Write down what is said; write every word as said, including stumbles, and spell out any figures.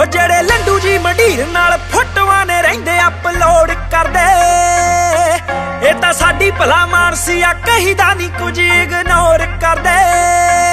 जेड़े लंडू जी मंडीर नाल फोटोआं ने रहिंदे अपलोड करदे ए तां साडी भला मानसी आ कहीदा नहीं कुछ इग्नोर करदे।